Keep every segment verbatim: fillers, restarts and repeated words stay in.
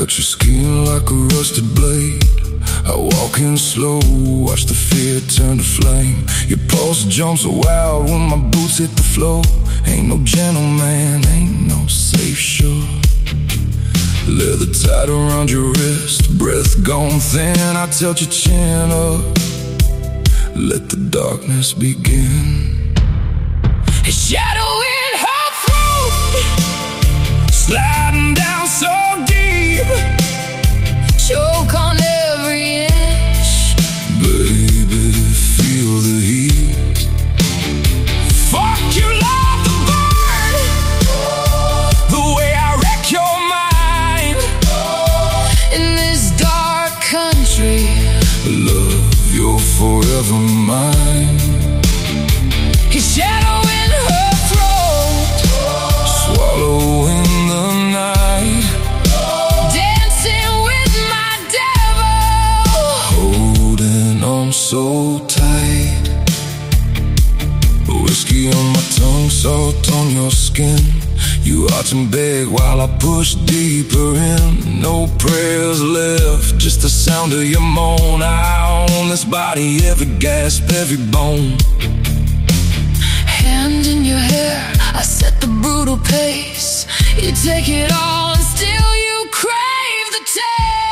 cut your skin like a rusted blade. I walk in slow, watch the fear turn to flame. Your pulse jumps wild when my boots hit the floor. Ain't no gentleman, ain't no safe shore. Leather tied around your wrist, breath gone thin. I tilt your chin up, let the darkness begin. A shadow in her throat, sliding down so deep, choke on every inch. Baby, feel the heat. Fuck you, love the burn, the way I wreck your mind. In this dark country, love, you're forever mine. His shadow in her throat, swallowing the night, dancing with my devil, holding on so tight. Whiskey on my tongue, salt on your skin. You arch and beg while I push deeper in. No prayers left, just the sound of your moan. I own this body, every gasp, every bone. Hand in your hair, I set the brutal pace. You take it all and still you crave the taste.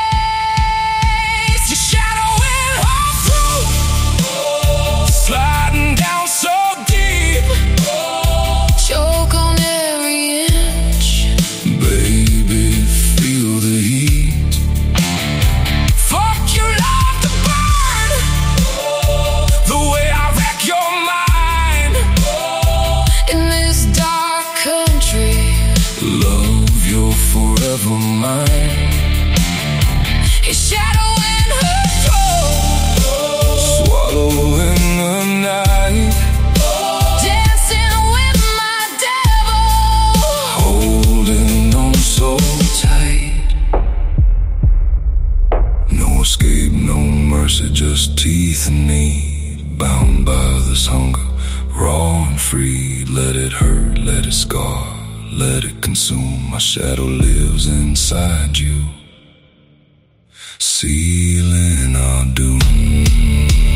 Your shadow in her throat, sliding down so deep, choke on every inch. Baby, feel the heat. Fuck you, love the burn, the way I wreck your mind. In this dark country, love, you're forever mine. A shadow in her throat, swallowing the night, dancing with my devil, holding on so tight. No escape, no mercy, just teeth and need. Bound by this hunger, raw and free. Let it hurt, let it scar, let it consume. My shadow lives inside you, sealing our doom.